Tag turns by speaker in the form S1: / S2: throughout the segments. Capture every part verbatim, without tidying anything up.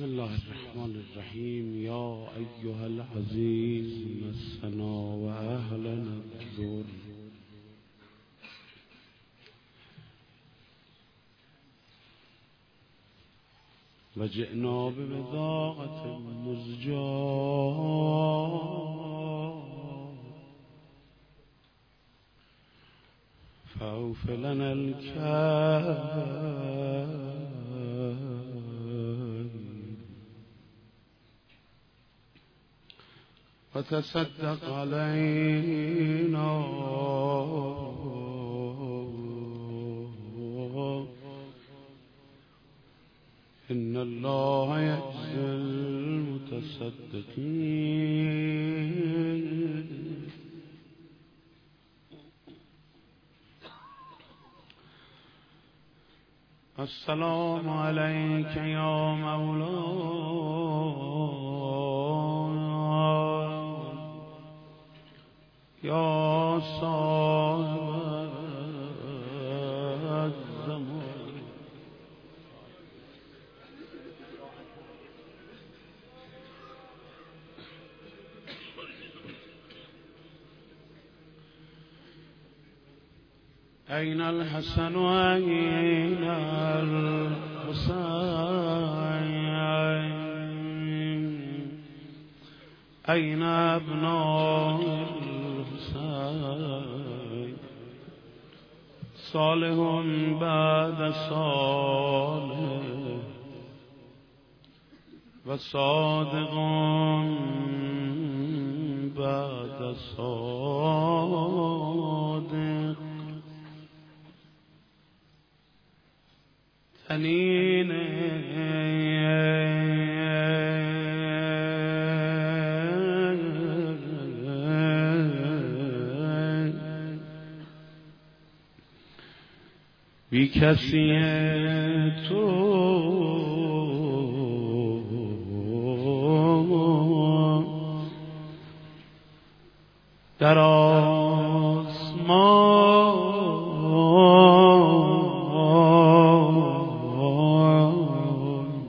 S1: بسم الله الرحمن الرحیم. یا ایها العزیز مسنا و اهلنا الضر و جئنا ببضاعة مزجاة فأوف لنا الكيل وتصدق علينا إن الله يجزي المتصدقين. السلام عليك يا مولاي يا صاحب الزمان. أين الحسن وأين الحسين أين أبناء الحسين صالح بعد صالح وصادق بعد صادق تنين بی کسی تو در آسمان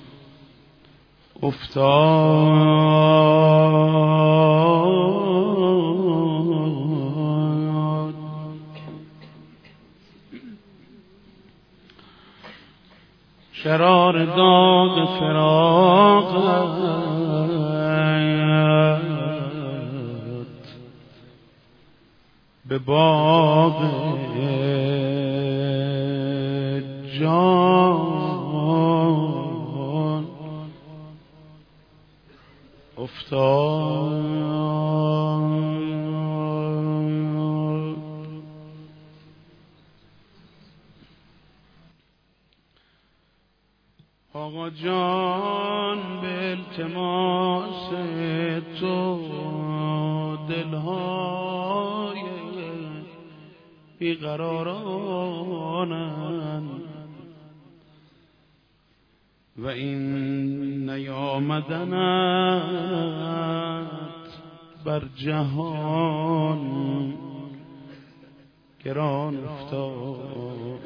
S1: افتاد. شرار داغ فراقت به باب جان افتاد. آقا جان به التماس تو دلهای بیقرارانند و این نیامدنت بر جهان گران افتاد.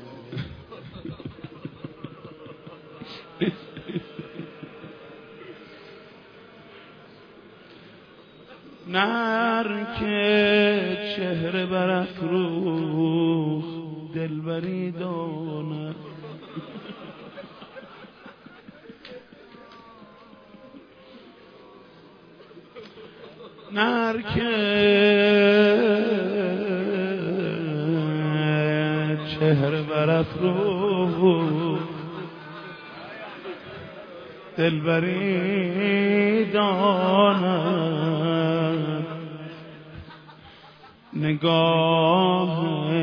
S1: نر که چهره برافروخت دلبری داند نر که چهره برافروخت دلبری داند نگاه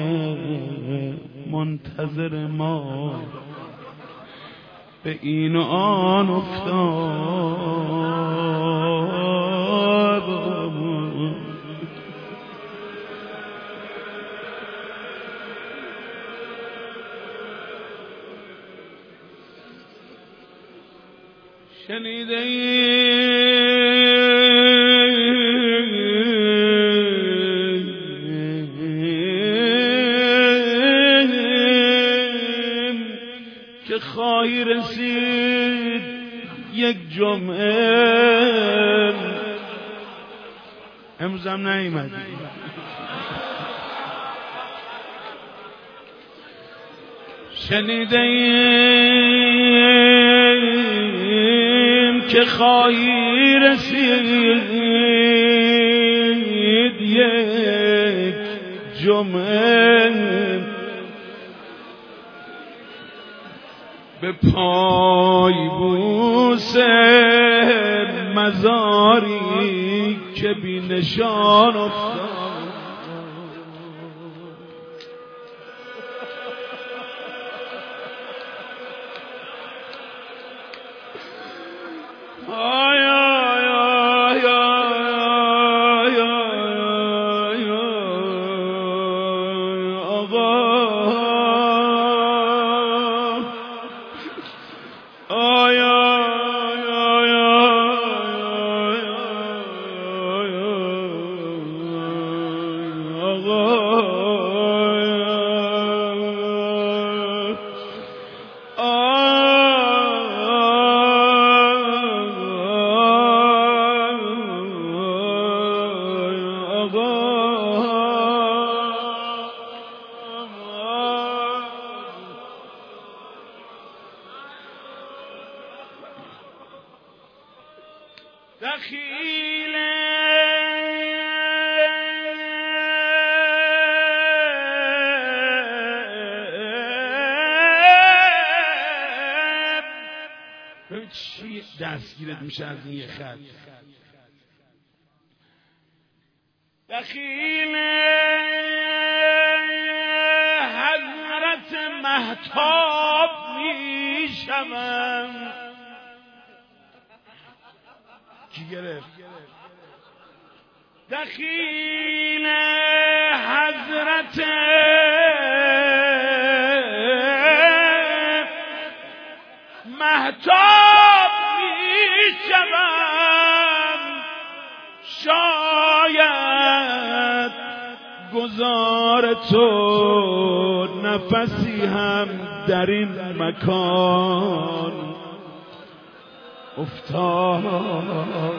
S1: منتظر ما به این و آن افتاد. شنیده ایم که خواهی رسید یک جمعه امروز هم نیومدی شنیده ایم که خواهی رسید یک جمعه به پای بوس مزاری که بی نشان افتاد. دخیل ببین چی دستگیرت میشه از این یه خط. دخیل حضرت مهتاب میشم. کی گرفت؟ دخیل حضرت مهتاب میشم. شاید گذار تو نفسی هم در این مکان افتاد.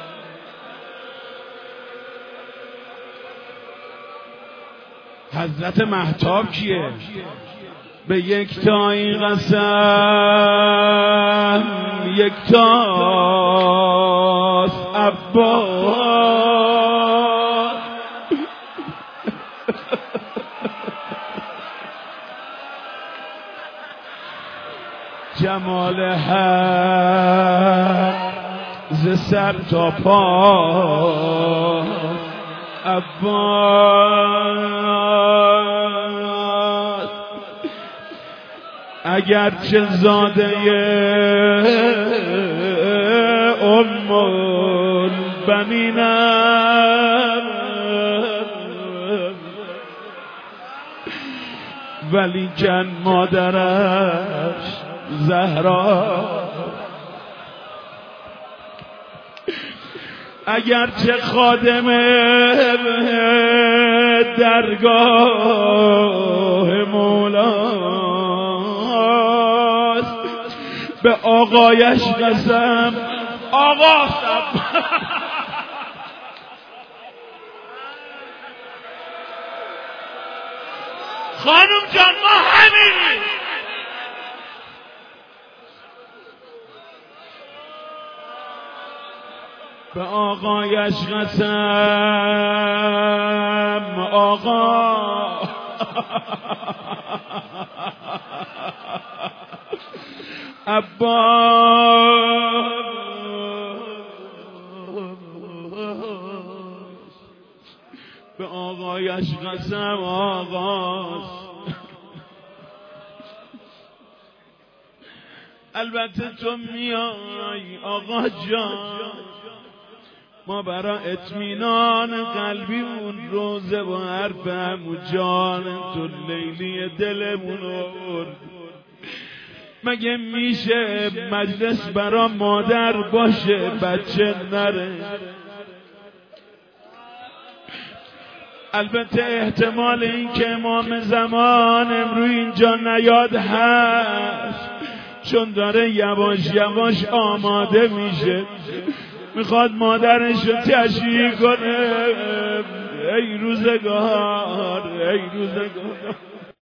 S1: حضرت مهتاب کیه؟ به یک تایی قسم یک تاست عباس. جمال حق ز سر تا پا عباس. اگرچه زاده ام البنینم ولی کن مادرش زهرا. اگرچه خادم درگاه مولاست به آقایش قسم آقا سب خانم جان ما همینیم. به آقایش قسم آقا عباس. به آقایش قسم آقاست. البته تو میای آقا جان ما برا اطمینان قلبی اون روزه و حرف همو جان تو لیلی دلمون آورد. مگه میشه مجلس برا مادر باشه بچه نره؟ البته احتمال این که امام زمان امروز اینجا نیاد هست
S2: چون داره یواش یواش آماده میشه، میخواد مادرش رو تشییع کنه. ای روزگار، ای روزگار.